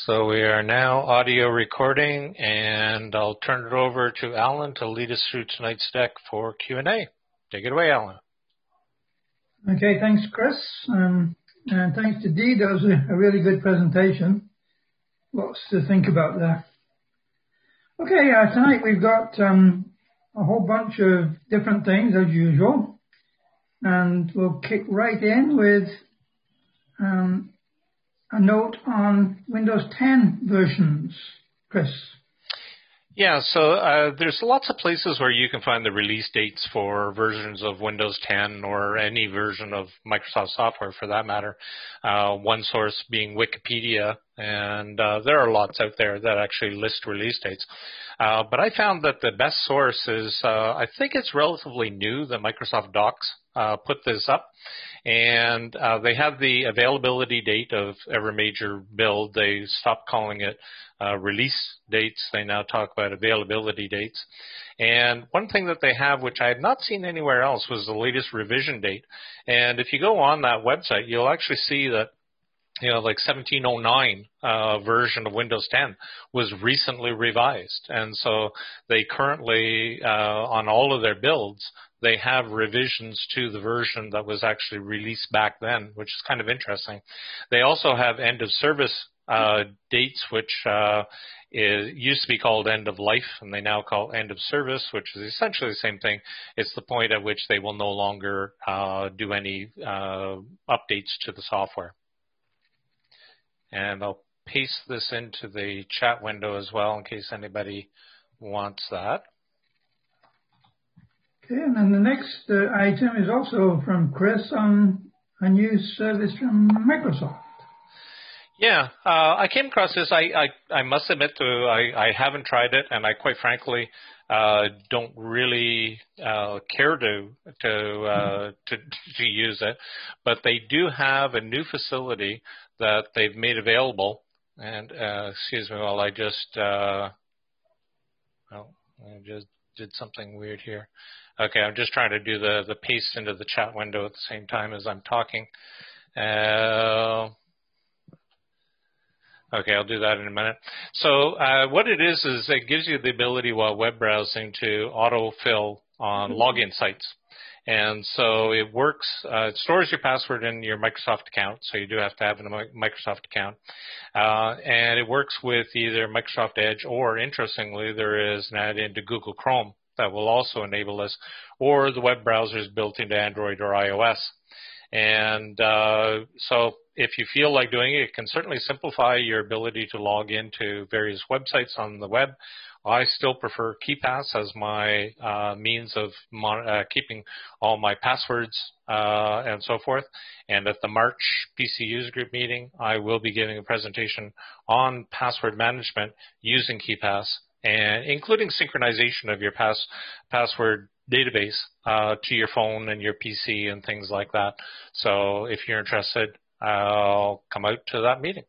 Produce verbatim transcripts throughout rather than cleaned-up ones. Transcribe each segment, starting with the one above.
So we are now audio recording, and I'll turn it over to Alan to lead us through tonight's deck for Q and A. Take it away, Alan. Okay, thanks, Chris. Um, and thanks to Dee. That was a, a really good presentation. Lots to think about there. Okay, uh, tonight we've got um, a whole bunch of different things, as usual. And we'll kick right in with um, a note on Windows ten versions. Chris? Yeah, so uh, there's lots of places where you can find the release dates for versions of Windows ten or any version of Microsoft software for that matter. Uh, one source being Wikipedia, and uh, there are lots out there that actually list release dates. Uh, but I found that the best source is, uh, I think it's relatively new, that Microsoft Docs uh, put this up. And uh, they have the availability date of every major build. They stopped calling it uh, release dates. They now talk about availability dates. And one thing that they have, which I had not seen anywhere else, was the latest revision date. And if you go on that website, you'll actually see that, you know, like seventeen oh nine uh, version of Windows ten was recently revised. And so they currently, uh, on all of their builds, they have revisions to the version that was actually released back then, which is kind of interesting. They also have end of service uh, dates, which uh, is, used to be called end of life, and they now call end of service, which is essentially the same thing. It's the point at which they will no longer uh, do any uh, updates to the software. And I'll paste this into the chat window as well in case anybody wants that. Okay, and then the next uh, item is also from Chris on a new service from Microsoft. Yeah, uh, I came across this. I, I, I must admit to I, I haven't tried it, and I quite frankly uh, don't really uh, care to to, uh, to to use it. But they do have a new facility that they've made available. And uh, excuse me while I just uh, oh, I just did something weird here. Okay, I'm just trying to do the, the paste into the chat window at the same time as I'm talking. Uh, okay, I'll do that in a minute. So uh, what it is is it gives you the ability while web browsing to autofill on login sites. And so it works, uh, it stores your password in your Microsoft account, so you do have to have a Microsoft account. Uh, and it works with either Microsoft Edge or, interestingly, there is an add-in to Google Chrome that will also enable this, or the web browsers built into Android or iOS. And uh, so if you feel like doing it, it can certainly simplify your ability to log into various websites on the web. I still prefer KeePass as my uh, means of mon uh, keeping all my passwords uh, and so forth. And at the March P C User Group meeting, I will be giving a presentation on password management using KeePass, and including synchronization of your pass password database uh, to your phone and your P C and things like that. So if you're interested, I'll come out to that meeting.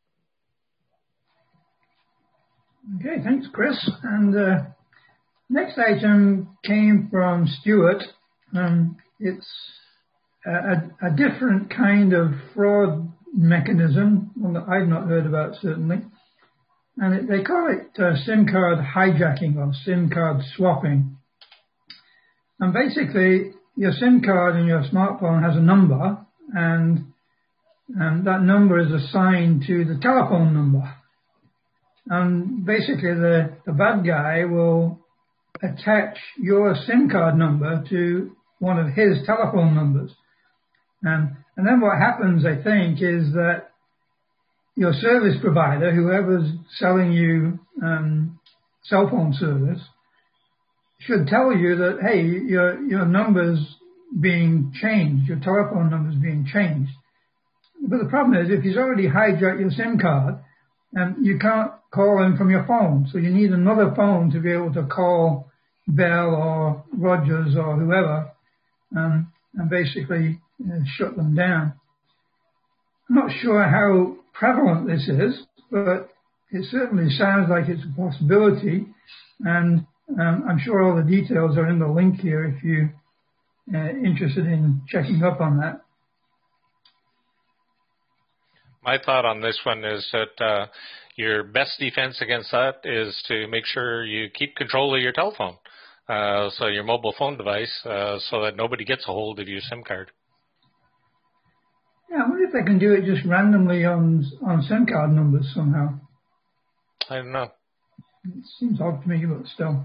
Okay, thanks, Chris. And uh, next item came from Stuart. Um, it's a, a different kind of fraud mechanism, one that I've not heard about, certainly. And it, they call it uh, SIM card hijacking or SIM card swapping. And basically, your SIM card in your smartphone has a number, and, and that number is assigned to the telephone number. And basically, the, the bad guy will attach your SIM card number to one of his telephone numbers. And, and then what happens, I think, is that your service provider, whoever's selling you um, cell phone service, should tell you that, hey, your, your number's being changed, your telephone number's being changed. But the problem is, if he's already hijacked your SIM card, and you can't call him from your phone, so you need another phone to be able to call Bell or Rogers or whoever, um, and basically uh, shut them down. I'm not sure how prevalent this is, but it certainly sounds like it's a possibility, and um, I'm sure all the details are in the link here if you're uh, interested in checking up on that. My thought on this one is that uh, your best defense against that is to make sure you keep control of your telephone, uh, so your mobile phone device, uh, so that nobody gets a hold of your SIM card. Yeah, I wonder if they can do it just randomly on on SIM card numbers somehow. I don't know. It seems odd to me, but still.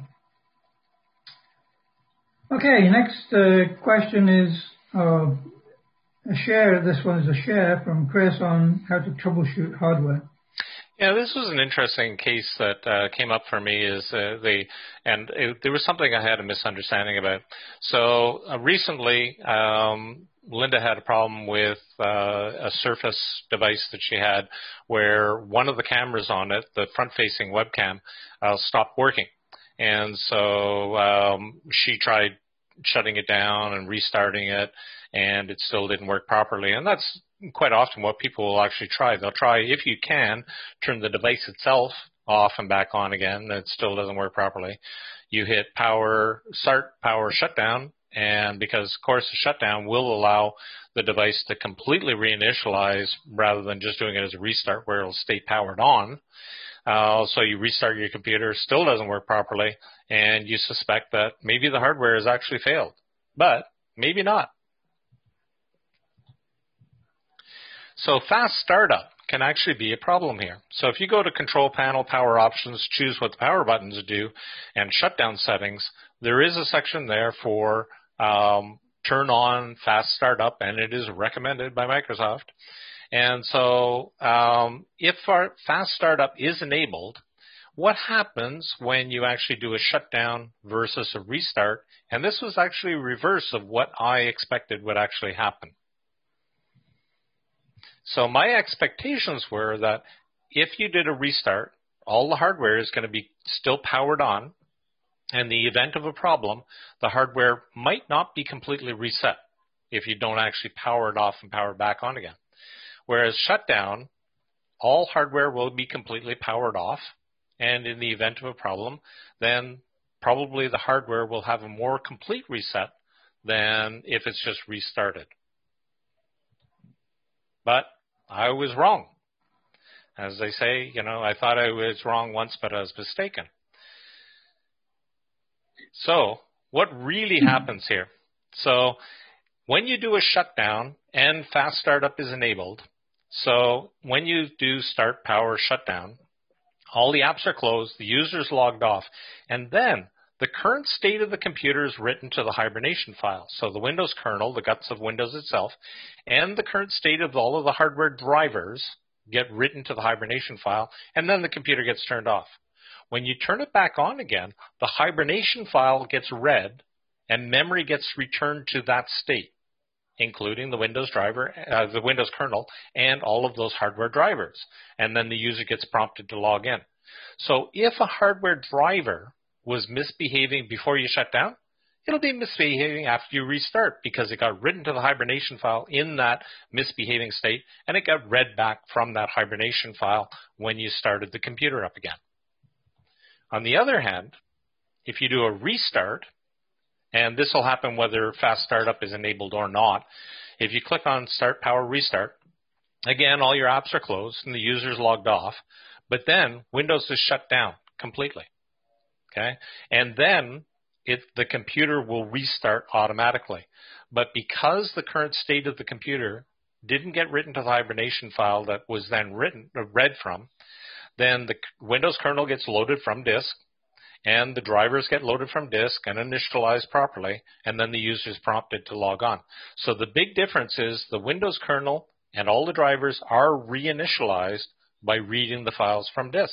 Okay, next uh, question is uh, a share. This one is a share from Chris on how to troubleshoot hardware. Yeah, this was an interesting case that uh, came up for me. Is uh, the and it, there was something I had a misunderstanding about. So uh, recently, um, Linda had a problem with uh, a Surface device that she had, where one of the cameras on it, the front-facing webcam, uh, stopped working, and so um, she tried shutting it down and restarting it, and it still didn't work properly. And that's quite often what people will actually try. They'll try, if you can, turn the device itself off and back on again, and it still doesn't work properly. You hit power, start, power, shutdown, and because, of course, the shutdown will allow the device to completely reinitialize rather than just doing it as a restart where it'll stay powered on. Uh, so you restart your computer, still doesn't work properly, and you suspect that maybe the hardware has actually failed, but maybe not. So fast startup can actually be a problem here. So if you go to Control Panel, Power Options, choose what the power buttons do, and Shutdown Settings, there is a section there for um, turn on fast startup, and it is recommended by Microsoft. And so um, if our fast startup is enabled, what happens when you actually do a shutdown versus a restart? And this was actually reverse of what I expected would actually happen. So my expectations were that if you did a restart, all the hardware is going to be still powered on. In the event of a problem, the hardware might not be completely reset if you don't actually power it off and power it back on again. Whereas shutdown, all hardware will be completely powered off, and in the event of a problem, then probably the hardware will have a more complete reset than if it's just restarted. But I was wrong. As they say, you know, I thought I was wrong once, but I was mistaken. So what really happens here? So when you do a shutdown and fast startup is enabled, so when you do start, power, shutdown, all the apps are closed, the user is logged off, and then the current state of the computer is written to the hibernation file. So the Windows kernel, the guts of Windows itself, and the current state of all of the hardware drivers get written to the hibernation file, and then the computer gets turned off. When you turn it back on again, the hibernation file gets read, and memory gets returned to that state, including the Windows driver, uh, the Windows kernel, and all of those hardware drivers. And then the user gets prompted to log in. So if a hardware driver was misbehaving before you shut down, it'll be misbehaving after you restart because it got written to the hibernation file in that misbehaving state, and it got read back from that hibernation file when you started the computer up again. On the other hand, if you do a restart, and this will happen whether fast startup is enabled or not, if you click on Start, Power, Restart, again, all your apps are closed and the user's logged off, but then Windows is shut down completely. Okay, and then it, the computer will restart automatically. But because the current state of the computer didn't get written to the hibernation file that was then written, uh, read from, then the Windows kernel gets loaded from disk, and the drivers get loaded from disk and initialized properly, and then the user is prompted to log on. So the big difference is the Windows kernel and all the drivers are reinitialized by reading the files from disk.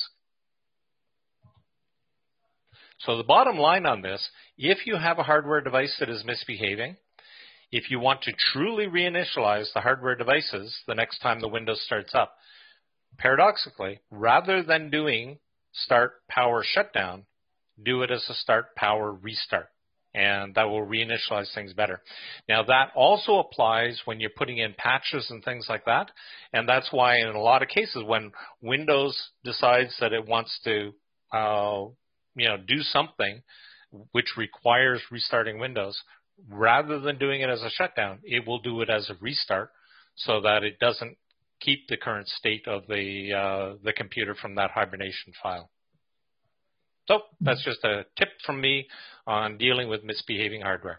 So the bottom line on this, if you have a hardware device that is misbehaving, if you want to truly reinitialize the hardware devices the next time the Windows starts up, paradoxically, rather than doing start, power, shutdown, do it as a start, power, restart, and that will reinitialize things better. Now, that also applies when you're putting in patches and things like that, and that's why in a lot of cases when Windows decides that it wants to uh, you know, do something which requires restarting Windows, rather than doing it as a shutdown, it will do it as a restart so that it doesn't keep the current state of the uh, the computer from that hibernation file. So that's just a tip from me on dealing with misbehaving hardware.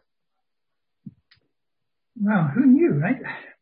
Wow, who knew, right?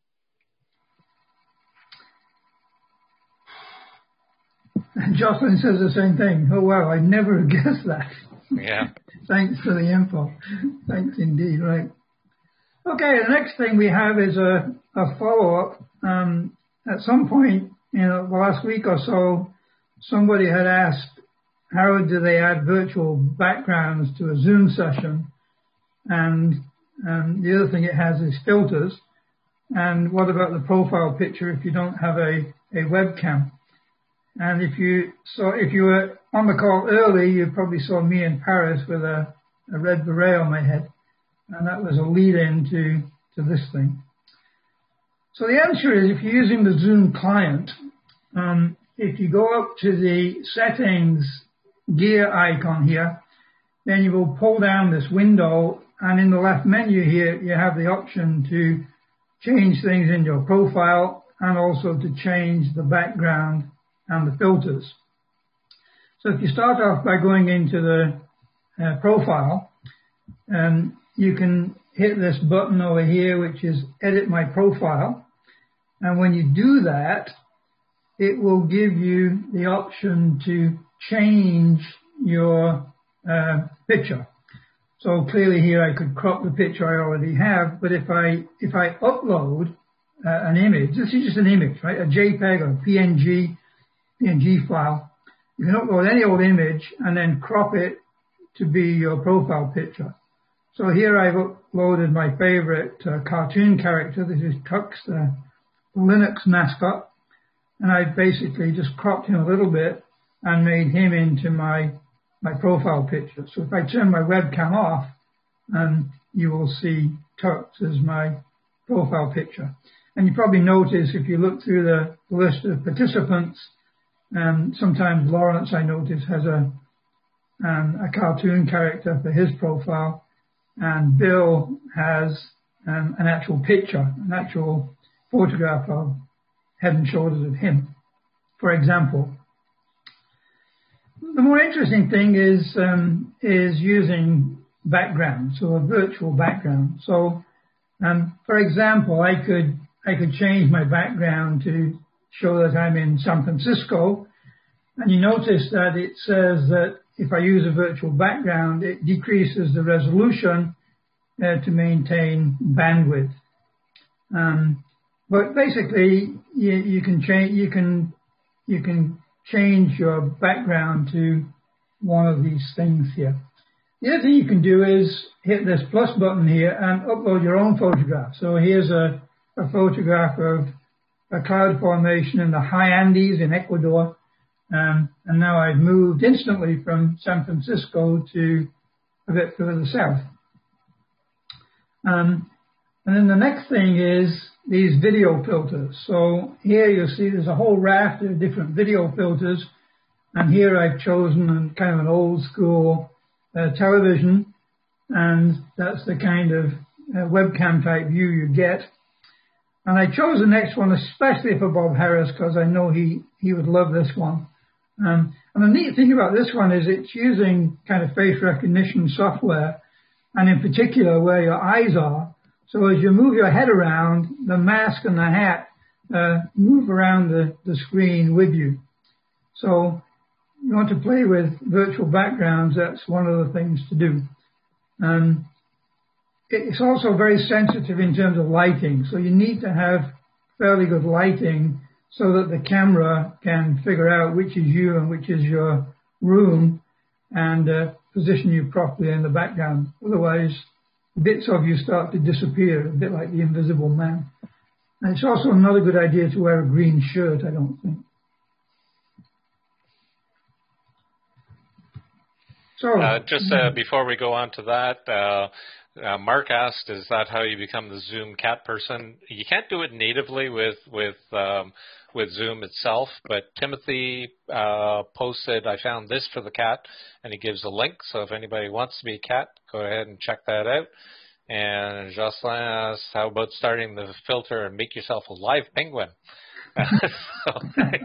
And Jocelyn says the same thing. Oh, wow, I never guessed that. Yeah. Thanks for the info. Thanks indeed, right. Okay, the next thing we have is a, a follow-up. Um, at some point, you know, the last week or so, somebody had asked, how do they add virtual backgrounds to a Zoom session? And um, the other thing it has is filters. And what about the profile picture if you don't have a, a webcam? And if you saw, if you were on the call early, you probably saw me in Paris with a, a red beret on my head. And that was a lead-in to, to this thing. So the answer is, if you're using the Zoom client, um, if you go up to the settings gear icon here, then you will pull down this window, and in the left menu here, you have the option to change things in your profile and also to change the background and the filters. So if you start off by going into the uh, profile, um, you can hit this button over here, which is Edit My Profile. And when you do that, it will give you the option to change your uh, picture. So clearly here I could crop the picture I already have, but if I if I upload uh, an image, this is just an image, right? A JPEG or a P N G, P N G file. You can upload any old image and then crop it to be your profile picture. So here I've uploaded my favorite uh, cartoon character. This is Tux, the Linux mascot. And I've basically just cropped him a little bit and made him into my, my profile picture. So if I turn my webcam off, um, you will see Tux as my profile picture. And you probably notice if you look through the list of participants, um, sometimes Lawrence, I notice, has a, um, a cartoon character for his profile. And Bill has um, an actual picture, an actual photograph of head and shoulders of him, for example. The more interesting thing is um, is using background, so a virtual background. So, um, for example, I could I could change my background to show that I'm in San Francisco, and you notice that it says that if I use a virtual background, it decreases the resolution uh, to maintain bandwidth. Um, but basically, you, you can change you can you can change your background to one of these things here. The other thing you can do is hit this plus button here and upload your own photograph. So here's a, a photograph of a cloud formation in the high Andes in Ecuador. Um, and now I've moved instantly from San Francisco to a bit further south. Um, and then the next thing is these video filters. So here you'll see there's a whole raft of different video filters. And here I've chosen kind of an old school uh, television. And that's the kind of uh, webcam type view you get. And I chose the next one especially for Bob Harris because I know he, he would love this one. Um, and the neat thing about this one is it's using kind of face recognition software, and in particular where your eyes are. So as you move your head around, the mask and the hat uh, move around the, the screen with you. So you want to play with virtual backgrounds, that's one of the things to do. Um, it's also very sensitive in terms of lighting, so you need to have fairly good lighting so that the camera can figure out which is you and which is your room and uh, position you properly in the background. Otherwise, bits of you start to disappear, a bit like the Invisible Man. And it's also not a good idea to wear a green shirt, I don't think. So, uh, just uh, before we go on to that, uh, Uh, Mark asked, is that how you become the Zoom cat person? You can't do it natively with with um, with Zoom itself, but Timothy uh, posted, I found this for the cat, and he gives a link. So if anybody wants to be a cat, go ahead and check that out. And Jocelyn asked, how about starting the filter and make yourself a live penguin? so,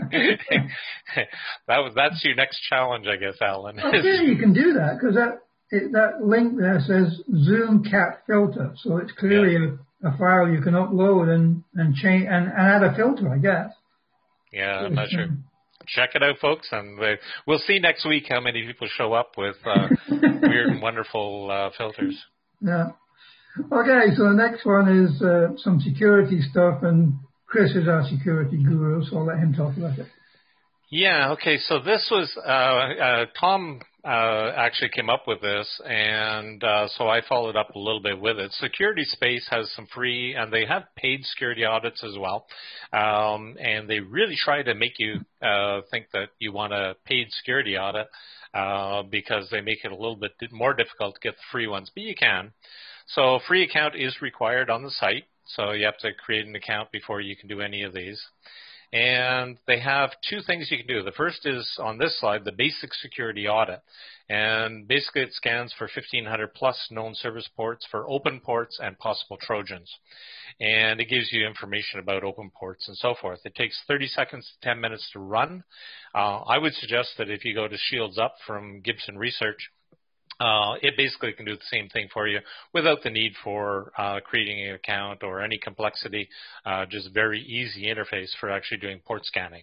that was that's your next challenge, I guess, Alan. Well, yeah, you can do that because that it, that link there says Zoom cat filter, so it's clearly yeah. a, a file you can upload and and change and, and add a filter, I guess. Yeah, I'm not sure. Check it out, folks, and uh, we'll see next week how many people show up with uh, weird and wonderful uh, filters. Yeah. Okay, so the next one is uh, some security stuff, and Chris is our security guru, so I'll let him talk about it. Yeah, okay, so this was, uh, uh, Tom uh, actually came up with this, and uh, so I followed up a little bit with it. Security Space has some free, and they have paid security audits as well, um, and they really try to make you uh, think that you want a paid security audit uh, because they make it a little bit more difficult to get the free ones, but you can. So a free account is required on the site, so you have to create an account before you can do any of these. And they have two things you can do. The first is on this slide, the basic security audit. And basically it scans for fifteen hundred plus known service ports for open ports and possible Trojans. And it gives you information about open ports and so forth. It takes thirty seconds to ten minutes to run. Uh, I would suggest that if you go to Shields Up from Gibson Research, Uh, it basically can do the same thing for you without the need for uh, creating an account or any complexity, uh, just very easy interface for actually doing port scanning.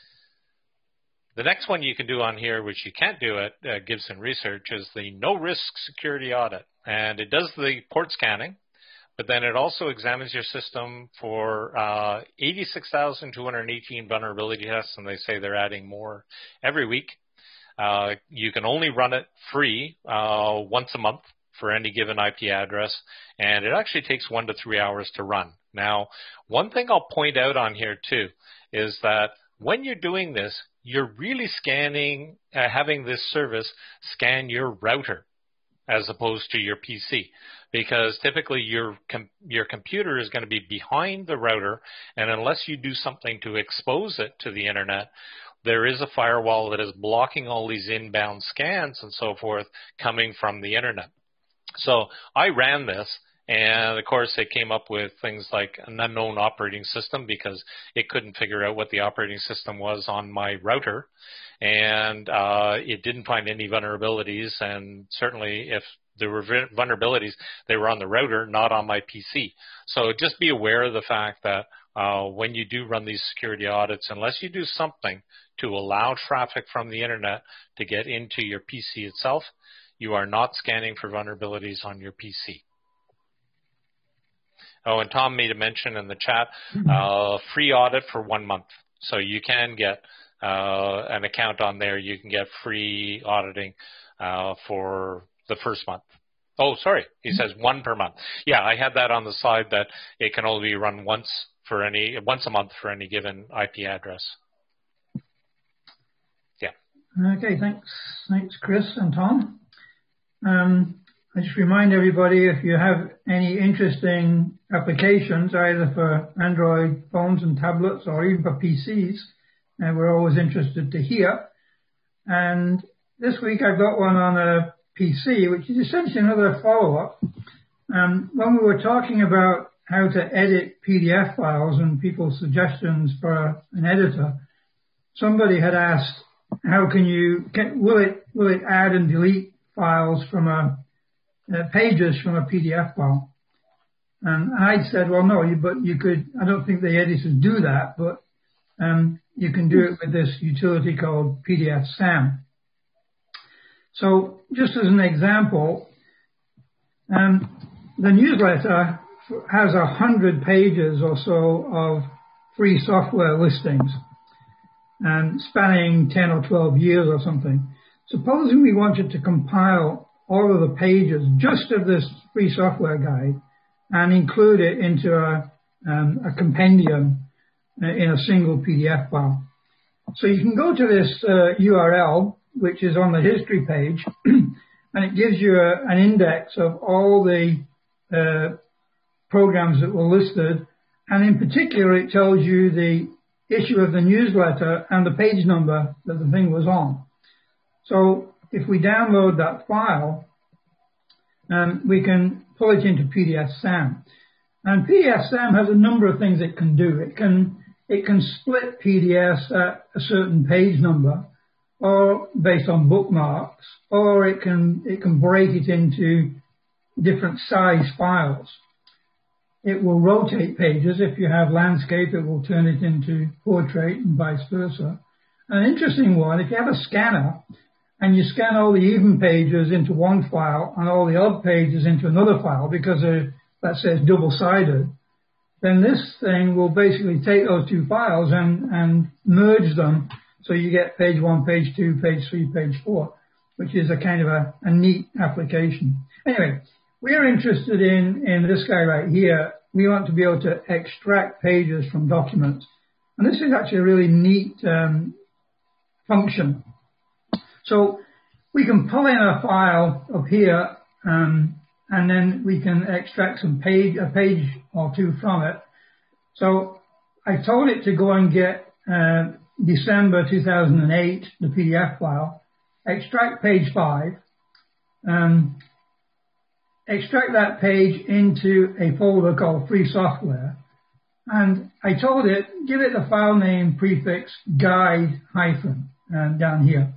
The next one you can do on here, which you can't do at uh, Gibson Research, is the no-risk security audit. And it does the port scanning, but then it also examines your system for uh, eighty-six thousand two hundred eighteen vulnerability tests, and they say they're adding more every week. Uh, you can only run it free uh, once a month for any given I P address, and it actually takes one to three hours to run. Now, one thing I'll point out on here too is that when you're doing this, you're really scanning, uh, having this service scan your router as opposed to your P C, because typically your com- your computer is going to be behind the router, and unless you do something to expose it to the internet, there is a firewall that is blocking all these inbound scans and so forth coming from the internet. So I ran this, and of course it came up with things like an unknown operating system because it couldn't figure out what the operating system was on my router, and uh, it didn't find any vulnerabilities, and certainly if there were vulnerabilities, they were on the router, not on my P C. So just be aware of the fact that uh, when you do run these security audits, unless you do something to allow traffic from the internet to get into your P C itself, you are not scanning for vulnerabilities on your P C. Oh, and Tom made a mention in the chat, uh, free audit for one month. So you can get uh, an account on there. You can get free auditing uh, for the first month. Oh, sorry. He says one per month. Yeah, I had that on the slide that it can only be run once for any once a month for any given I P address. Yeah. Okay, thanks. Thanks, Chris and Tom. Um, I just remind everybody, if you have any interesting applications, either for Android phones and tablets or even for P Cs, uh, we're always interested to hear. And this week I've got one on a P C, which is essentially another follow-up. Um, when we were talking about how to edit P D F files and people's suggestions for an editor, somebody had asked, how can you, can, will it will it add and delete files from a, uh, pages from a P D F file? And I said, well, no, you, but you could, I don't think the editors do that, but um, you can do it with this utility called P D F SAM. So just as an example, um, the newsletter has a hundred pages or so of free software listings, um, spanning ten or twelve years or something. Supposing we wanted to compile all of the pages just of this free software guide and include it into a, um, a compendium in a single P D F file. So you can go to this uh, U R L, which is on the history page, and it gives you a, an index of all the uh, programs that were listed, and in particular it tells you the issue of the newsletter and the page number that the thing was on. So if we download that file, um, we can pull it into P D F SAM. And P D F SAM has a number of things it can do. It can it can split P D Fs at a certain page number, or based on bookmarks, or it can it can break it into different size files. It will rotate pages. If you have landscape, it will turn it into portrait and vice versa. An interesting one, if you have a scanner and you scan all the even pages into one file and all the odd pages into another file because they're, let's say, it's double-sided, then this thing will basically take those two files and, and merge them so you get page one, page two, page three, page four, which is a kind of a, a neat application. Anyway, we're interested in, in this guy right here. We want to be able to extract pages from documents. And this is actually a really neat um, function. So we can pull in a file up here, um, and then we can extract some page, a page or two from it. So I told it to go and get uh, December two thousand eight, the P D F file, extract page five, um, extract that page into a folder called free software. And I told it, give it the file name prefix guide hyphen uh, down here.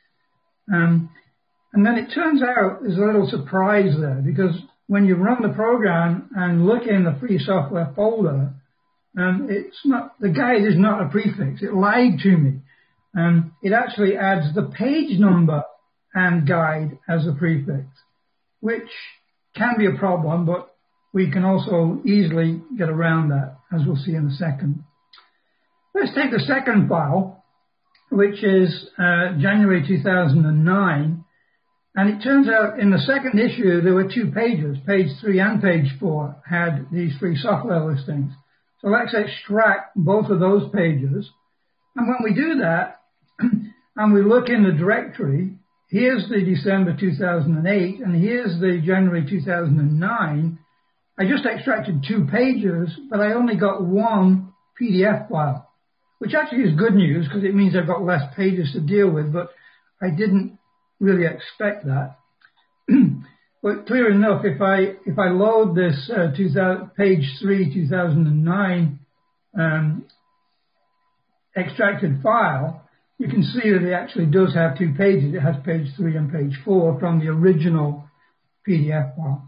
Um, and then it turns out there's a little surprise there, because when you run the program and look in the free software folder, um, it's not, the guide is not a prefix. It lied to me. Um, it actually adds the page number and guide as a prefix, which can be a problem, but we can also easily get around that, as we'll see in a second. Let's take the second file, which is uh, January two thousand nine. And it turns out in the second issue, there were two pages. Page three and page four had these free software listings. So let's extract both of those pages. And when we do that, and we look in the directory, here's the December two thousand eight, and here's the January two thousand nine. I just extracted two pages, but I only got one P D F file, which actually is good news because it means I've got less pages to deal with, but I didn't really expect that. But clear enough, if I if I load this uh, two thousand, page three two thousand nine um, extracted file, you can see that it actually does have two pages. It has page three and page four from the original P D F file.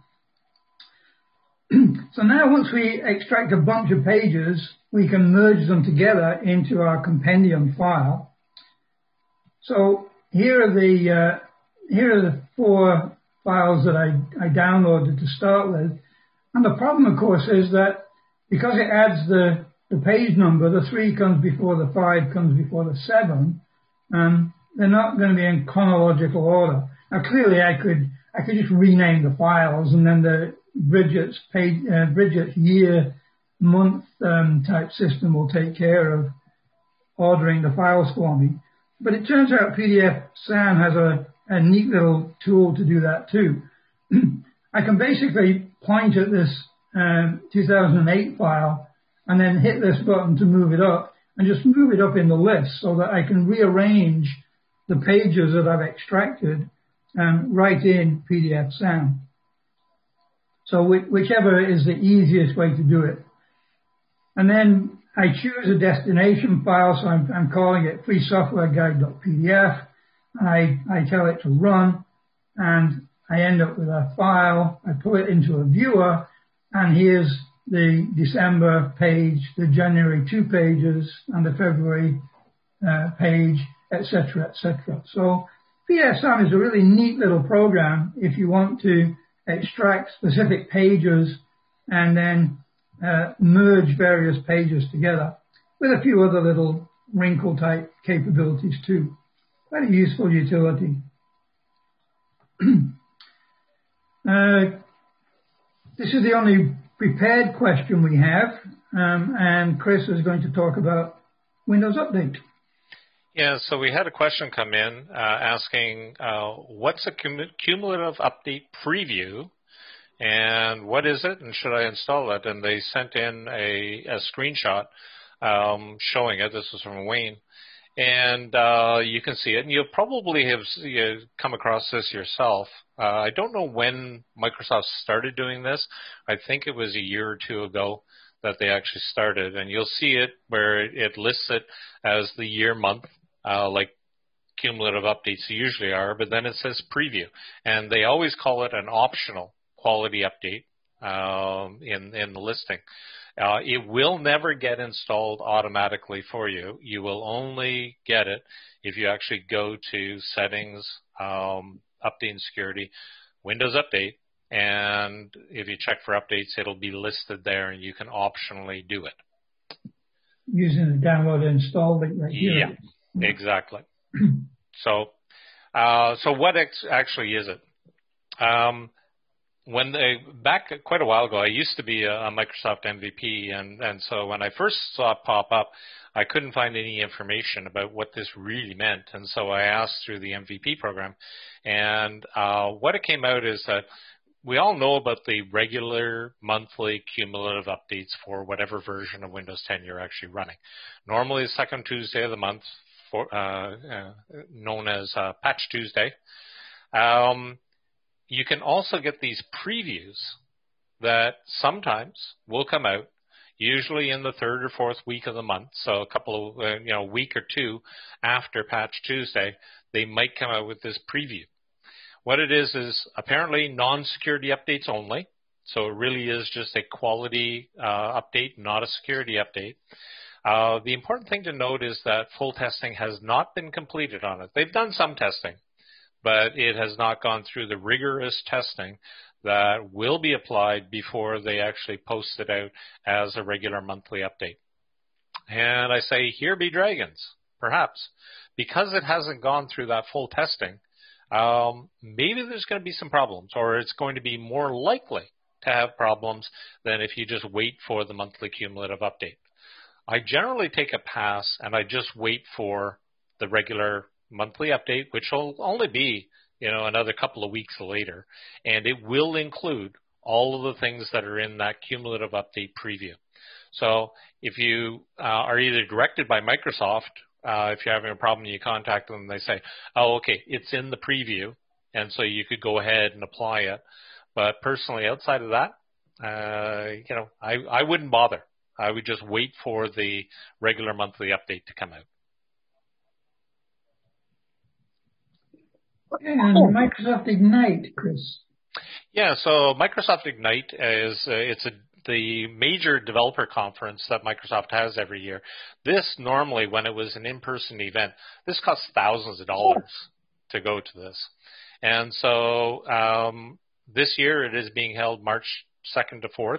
So now once we extract a bunch of pages, we can merge them together into our compendium file. So here are the uh, here are the four files that I, I downloaded to start with. And the problem, of course, is that because it adds the, the page number, the three comes before the five comes before the seven, um, they're not going to be in chronological order. Now, clearly, I could I could just rename the files, and then the Bridget's page, uh, Bridget's year, month um, type system will take care of ordering the files for me. But it turns out P D F SAM has a, a neat little tool to do that too. I can basically point at this um, two thousand eight file and then hit this button to move it up, and just move it up in the list so that I can rearrange the pages that I've extracted um, right in P D F SAM. So whichever is the easiest way to do it. And then I choose a destination file, so I'm, I'm calling it free software guide dot P D F. I, I tell it to run, and I end up with a file. I pull it into a viewer, and here's the December page, the January two pages, and the February uh, page, et cetera, et cetera. So P D F SAM is a really neat little program if you want to extract specific pages and then uh, merge various pages together, with a few other little wrinkle type capabilities too. Quite a useful utility. uh, this is the only prepared question we have, um, and Chris is going to talk about Windows Update. Yeah, so we had a question come in uh, asking uh, what's a cum- cumulative update preview, and what is it, and should I install it? And they sent in a, a screenshot um, showing it. This was from Wayne. And uh, you can see it, and you'll probably have you come across this yourself. Uh, I don't know when Microsoft started doing this. I think it was a year or two ago that they actually started. And you'll see it where it lists it as the year month, uh, like cumulative updates usually are, but then it says preview. And they always call it an optional quality update um, in, in the listing. Uh, it will never get installed automatically for you. You will only get it if you actually go to Settings, um, Update and Security, Windows Update, and if you check for updates, it'll be listed there, and you can optionally do it. Using the download and install link right here. Yeah, yeah. Exactly. so, uh, so what ex- actually is it? Um, When they, back quite a while ago, I used to be a, a Microsoft M V P, and, and so when I first saw it pop up, I couldn't find any information about what this really meant, and so I asked through the M V P program, and uh, what it came out is that we all know about the regular monthly cumulative updates for whatever version of Windows ten you're actually running. Normally the second Tuesday of the month, for, uh, uh, known as uh, Patch Tuesday. Um, You can also get these previews that sometimes will come out, usually in the third or fourth week of the month. So a couple of, uh, you know, a week or two after Patch Tuesday, they might come out with this preview. What it is is apparently non-security updates only. So it really is just a quality uh, update, not a security update. Uh, the important thing to note is that full testing has not been completed on it. They've done some testing, but it has not gone through the rigorous testing that will be applied before they actually post it out as a regular monthly update. And I say, here be dragons, perhaps. Because it hasn't gone through that full testing, um, maybe there's going to be some problems, or it's going to be more likely to have problems than if you just wait for the monthly cumulative update. I generally take a pass, and I just wait for the regular monthly update, which will only be, you know, another couple of weeks later, and it will include all of the things that are in that cumulative update preview. So if you uh, are either directed by Microsoft, uh, if you're having a problem, you contact them and they say, oh, okay, it's in the preview, and so you could go ahead and apply it. But personally, outside of that, uh, you know, I, I wouldn't bother. I would just wait for the regular monthly update to come out. And Microsoft Ignite, Chris. Yeah, so Microsoft Ignite is uh, it's a, the major developer conference that Microsoft has every year. This normally, when it was an in-person event, this costs thousands of dollars to go to this. And so um, this year it is being held March second to fourth.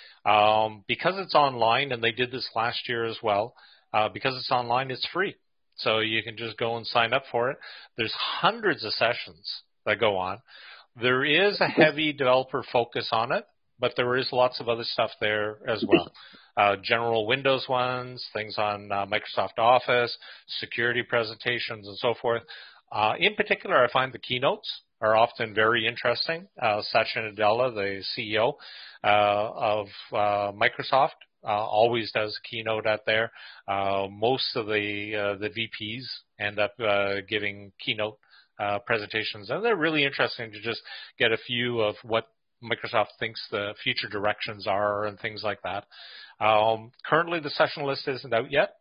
Um, because it's online, and they did this last year as well, uh, because it's online, it's free. So you can just go and sign up for it. There's hundreds of sessions that go on. There is a heavy developer focus on it, but there is lots of other stuff there as well. Uh, general Windows ones, things on uh, Microsoft Office, security presentations, and so forth. Uh, in particular, I find the keynotes are often very interesting. Uh, Satya Nadella, the C E O uh, of uh, Microsoft, Uh, always does a keynote out there. Uh, most of the uh, the V Ps end up uh, giving keynote uh, presentations, and they're really interesting to just get a few of what Microsoft thinks the future directions are and things like that. Um, currently, the session list isn't out yet,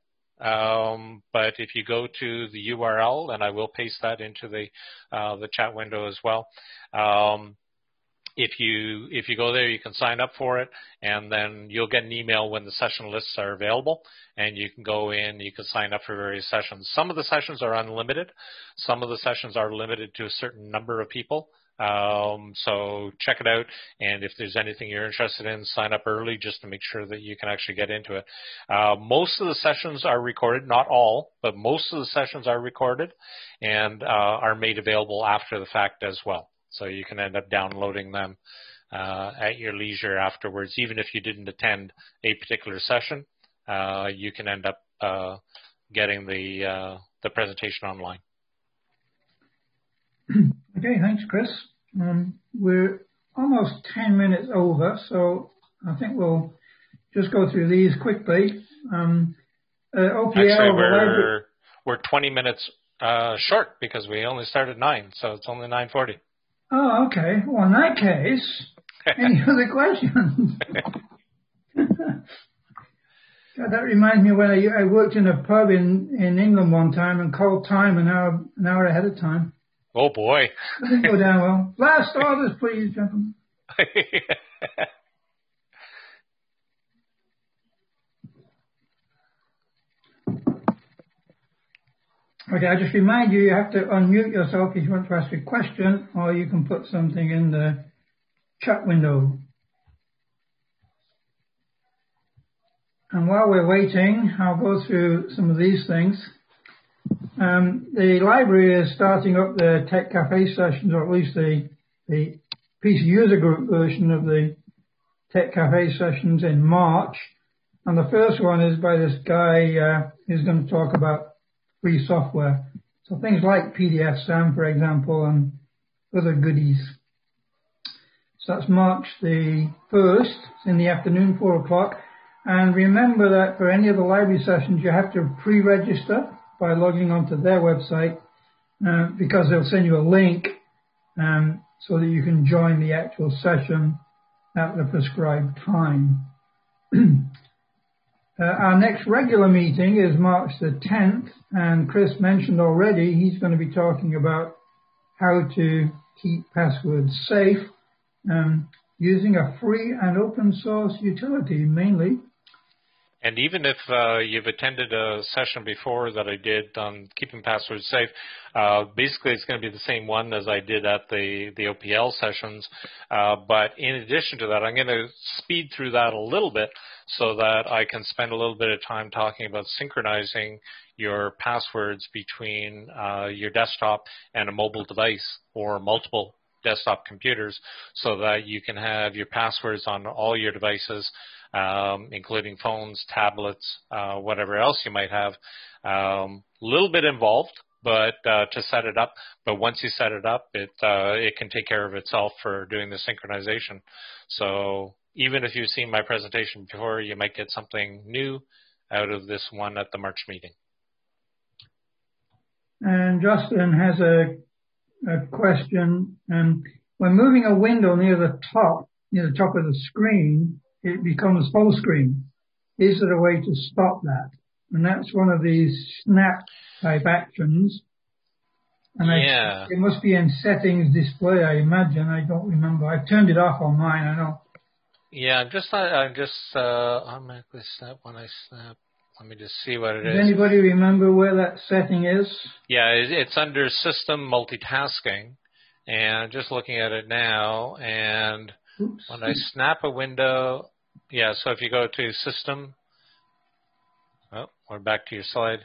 um, but if you go to the U R L, and I will paste that into the uh, the chat window as well. Um, If you if you go there, you can sign up for it, and then you'll get an email when the session lists are available, and you can go in, you can sign up for various sessions. Some of the sessions are unlimited. Some of the sessions are limited to a certain number of people. Um, so check it out, and if there's anything you're interested in, sign up early just to make sure that you can actually get into it. Uh, most of the sessions are recorded, not all, but most of the sessions are recorded and uh, are made available after the fact as well. So you can end up downloading them uh, at your leisure afterwards. Even if you didn't attend a particular session, uh, you can end up uh, getting the uh, the presentation online. Okay, thanks, Chris. Um, we're almost ten minutes over, so I think we'll just go through these quickly. Um, uh, O P L, Actually, we're, we're twenty minutes uh, short because we only started nine, so it's only nine forty. Oh, okay. Well, in that case, any other questions? That reminds me of when I, I worked in a pub in, in England one time and called time an hour an hour ahead of time. Oh boy. That didn't go down well. Last orders, please, gentlemen. Okay, I just remind you, you have to unmute yourself if you want to ask a question, or you can put something in the chat window. And while we're waiting, I'll go through some of these things. Um, the library is starting up the Tech Cafe sessions, or at least the, the P C user group version of the Tech Cafe sessions in March. And the first one is by this guy uh, who's going to talk about free software. So things like P D F SAM, for example, and other goodies. So that's March the first, in the afternoon, four o'clock. And remember that for any of the library sessions, you have to pre-register by logging onto their website, uh, because they'll send you a link um, so that you can join the actual session at the prescribed time. Uh, our next regular meeting is March the tenth, and Chris mentioned already he's going to be talking about how to keep passwords safe um, using a free and open source utility mainly. And even if uh, you've attended a session before that I did on keeping passwords safe, uh, basically it's going to be the same one as I did at the, the O P L sessions. Uh, but in addition to that, I'm going to speed through that a little bit so that I can spend a little bit of time talking about synchronizing your passwords between uh, your desktop and a mobile device or multiple desktop computers so that you can have your passwords on all your devices, um, including phones, tablets, uh, whatever else you might have. A um, little bit involved, but uh, to set it up. But once you set it up, it uh, it can take care of itself for doing the synchronization. So even if you've seen my presentation before, you might get something new out of this one at the March meeting. And Justin has a, a question. Um, when moving a window near the top, near the top of the screen, it becomes full screen. Is there a way to stop that? And that's one of these snap type actions. And yeah. I, it must be in settings display, I imagine. I don't remember. I've turned it off on mine, I know. Yeah, I'm just, I'm just, uh, automatically snap when I snap. Let me just see what it Does is. Does anybody remember where that setting is? Yeah, it's under System Multitasking. And just looking at it now, and Oops. When I snap a window, yeah, so if you go to System, oh, we're back to your slide.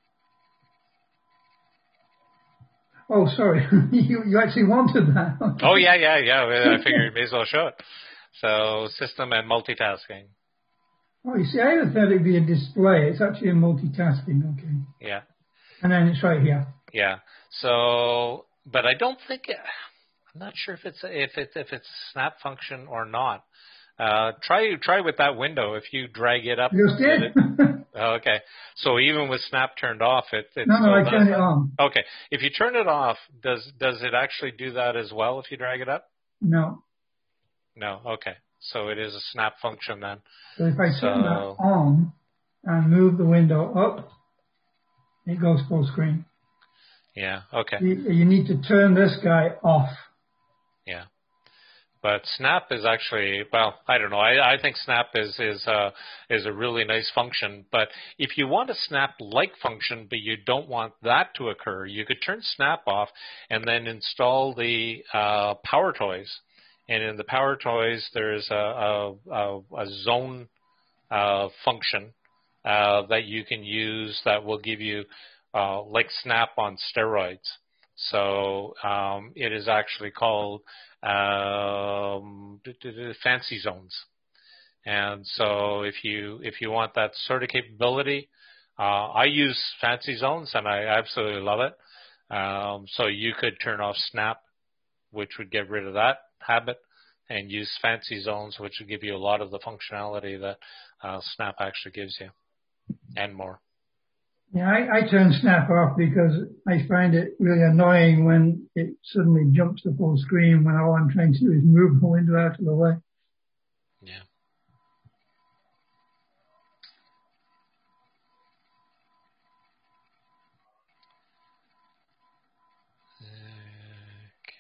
Oh, sorry. you, you actually wanted that. Okay. Oh, yeah, yeah, yeah. I figured may as well show it. So System and Multitasking. Oh, you see, I thought it'd be a display. It's actually a multitasking, okay. Yeah. And then it's right here. Yeah. So, but I don't think, it, I'm not sure if it's if it's if it's a snap function or not. Uh, try try with that window. If you drag it up. You just did. It, oh, okay. So even with snap turned off, it it's no, no, I turned it on. Okay. If you turn it off, does does it actually do that as well? If you drag it up? No. No. Okay. So it is a snap function then. So if I so, turn that on and move the window up, it goes full screen. Yeah. Okay. You, you need to turn this guy off. Yeah. But Snap is actually, well, I don't know. I, I think Snap is is uh, is a really nice function. But if you want a Snap-like function, but you don't want that to occur, you could turn Snap off and then install the uh, PowerToys. And in the PowerToys, there's a, a, a, a zone uh, function uh, that you can use that will give you uh, like Snap on steroids. So um, it is actually called um, fancy zones. And so if you if you want that sort of capability, uh, I use fancy zones and I absolutely love it. Um, so you could turn off Snap, which would get rid of that habit, and use fancy zones, which would give you a lot of the functionality that uh, Snap actually gives you, and more. Yeah, I, I turn Snap off because I find it really annoying when it suddenly jumps to full screen when all I'm trying to do is move the window out of the way. Yeah.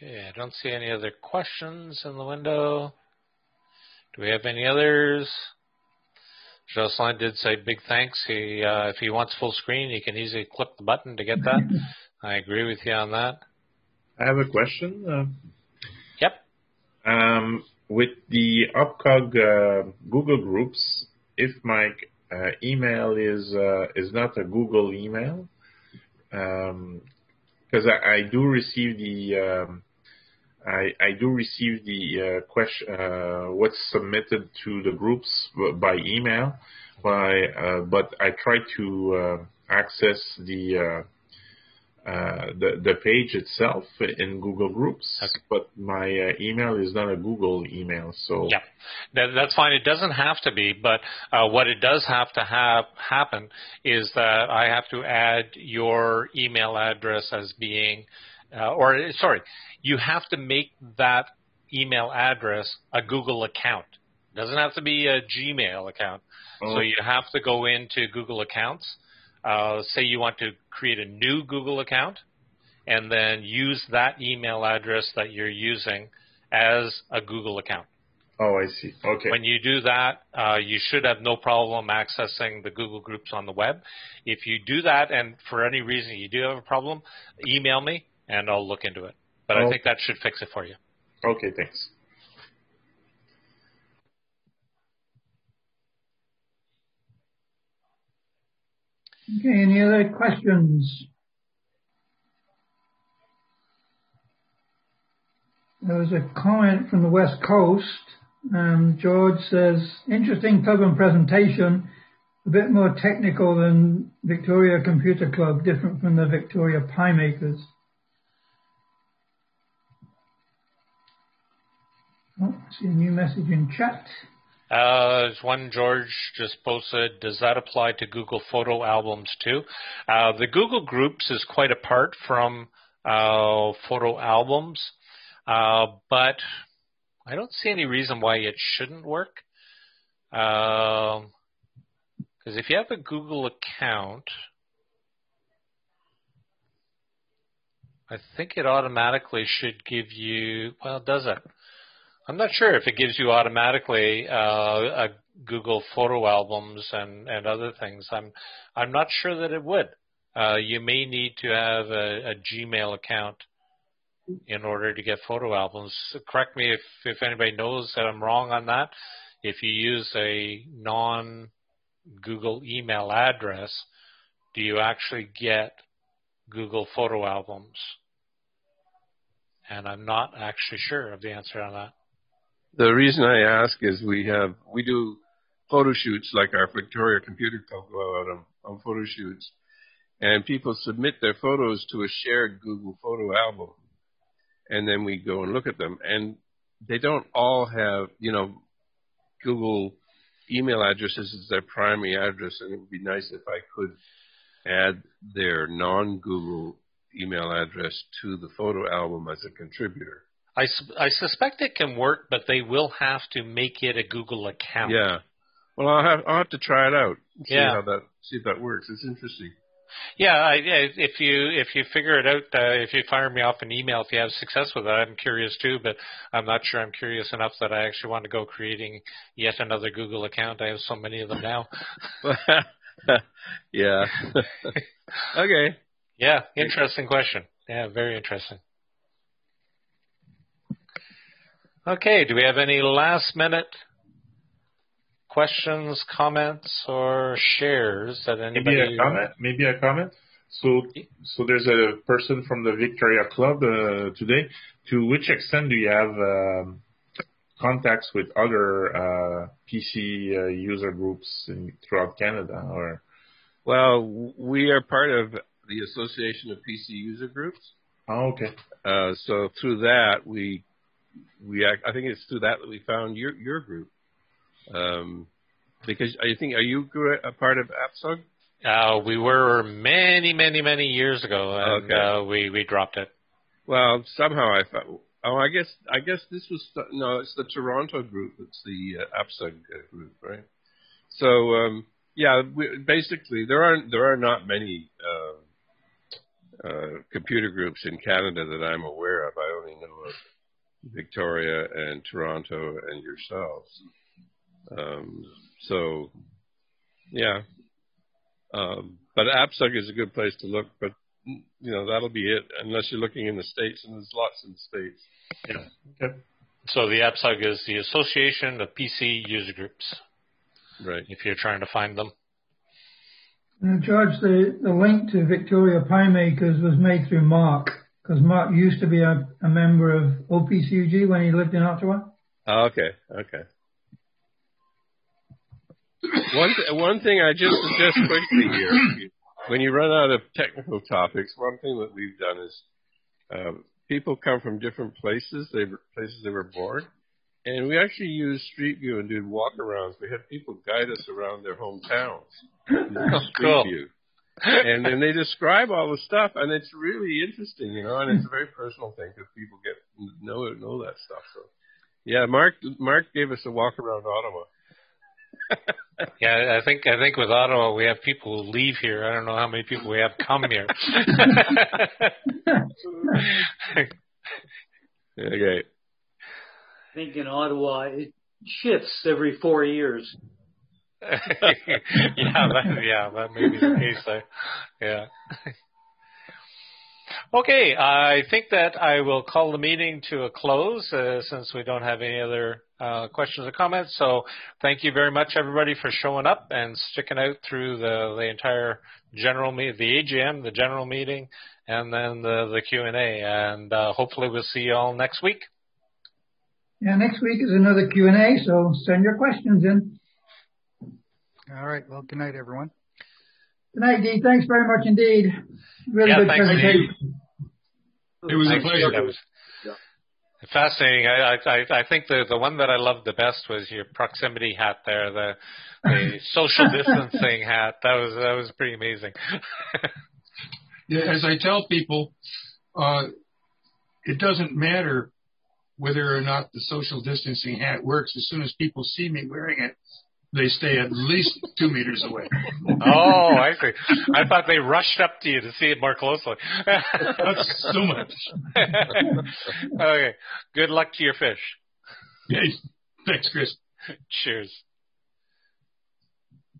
Okay, I don't see any other questions in the window. Do we have any others? Jocelyn did say big thanks. He, uh, if he wants full screen, he can easily click the button to get that. I agree with you on that. I have a question. Uh, yep. Um, with the UpCog uh, Google Groups, if my uh, email is uh, is not a Google email, because um, I, I do receive the um, I, I do receive the uh, question uh, what's submitted to the groups by email, by uh, but I try to uh, access the uh, uh, the the page itself in Google Groups, okay. But my uh, email is not a Google email, so yeah, that, that's fine. It doesn't have to be, but uh, what it does have to have happen is that I have to add your email address as being, uh, or sorry, you have to make that email address a Google account. It doesn't have to be a Gmail account. Oh. So you have to go into Google Accounts. Uh, say you want to create a new Google account and then use that email address that you're using as a Google account. Oh, I see. Okay. When you do that, uh, you should have no problem accessing the Google Groups on the web. If you do that and for any reason you do have a problem, email me and I'll look into it. But oh. I think that should fix it for you. Okay, thanks. Okay, any other questions? There was a comment from the West Coast. Um, George says, interesting club and presentation, a bit more technical than Victoria Computer Club, different from the Victoria Pie Makers. Oh, I see a new message in chat. Uh, there's one George just posted, does that apply to Google photo albums too? Uh, the Google Groups is quite apart from uh, photo albums, uh, but I don't see any reason why it shouldn't work. Because uh, if you have a Google account, I think it automatically should give you, well, does it? I'm not sure if it gives you automatically uh, a Google photo albums and, and other things. I'm I'm not sure that it would. Uh, you may need to have a, a Gmail account in order to get photo albums. So correct me if, if anybody knows that I'm wrong on that. If you use a non-Google email address, do you actually get Google photo albums? And I'm not actually sure of the answer on that. The reason I ask is we have we do photo shoots like our Victoria Computer Club go out on, on photo shoots, and people submit their photos to a shared Google photo album, and then we go and look at them. And they don't all have, you know, Google email addresses as their primary address, and it would be nice if I could add their non-Google email address to the photo album as a contributor. I, su- I suspect it can work, but they will have to make it a Google account. Yeah. Well, I'll have I'll have to try it out. And see yeah. how that see if that works. It's interesting. Yeah. I, if you if you figure it out, uh, if you fire me off an email, if you have success with it, I'm curious too. But I'm not sure I'm curious enough that I actually want to go creating yet another Google account. I have so many of them now. yeah. Okay. Yeah. Interesting question. Yeah. Very interesting. Okay, do we have any last-minute questions, comments, or shares that anybody... Maybe a comment? Maybe a comment? So so there's a person from the Victoria Club uh, today. To which extent do you have um, contacts with other uh, P C uh, user groups in, throughout Canada? Or Well, we are part of the Association of P C User Groups. Oh, okay. Uh, so through that, we... We, I think it's through that that we found your your group, um, because I think are you a part of AppSug? Uh, we were many, many, many years ago, and okay. uh, we we dropped it. Well, somehow I thought. Oh, I guess I guess this was no, it's the Toronto group. It's the uh, AppSug group, right? So um, yeah, we, basically there are there are not many uh, computer groups in Canada that I'm aware of. I only know of Victoria and Toronto and yourselves. Um, so, yeah. Um, but AppSug is a good place to look, but, you know, that'll be it, unless you're looking in the States, and there's lots in the States. Yeah. Okay. So the AppSug is the Association of P C User Groups. Right. If you're trying to find them. Now, George, the, the link to Victoria PieMakers was made through Mark, because Mark used to be a, a member of O P C U G when he lived in Ottawa. Oh, okay, okay. One, th- one thing I just suggest quickly here, when you run out of technical topics, one thing that we've done is uh, people come from different places, they places they were born, and we actually use Street View and did walk-arounds. We had people guide us around their hometowns. Street Cool. View. And then they describe all the stuff, and it's really interesting, you know, and it's a very personal thing because people get know know that stuff. So, yeah, Mark Mark gave us a walk around Ottawa. Yeah, I think I think with Ottawa we have people who leave here. I don't know how many people we have come here. Okay. I think in Ottawa it shifts every four years. yeah, that, yeah, that may be the case there. Yeah. Okay, I think that I will call the meeting to a close uh, since we don't have any other uh, questions or comments. So thank you very much, everybody, for showing up and sticking out through the, the entire general meeting, the A G M, the general meeting, and then the, the Q and A. And uh, hopefully we'll see you all next week. Yeah, next week is another Q and A, so send your questions in. All right. Well, good night, everyone. Good night, Dee. Thanks very much indeed. Really Yeah, good thanks, presentation. It was Thanks, a pleasure. That was fascinating. I, I, I think the, the one that I loved the best was your proximity hat there, the, the social distancing hat. That was that was pretty amazing. Yeah, as I tell people, uh, it doesn't matter whether or not the social distancing hat works. As soon as people see me wearing it, they stay at least two meters away. Oh, I see. I thought they rushed up to you to see it more closely. That's so much. Okay. Good luck to your fish. Hey, thanks, Chris. Cheers.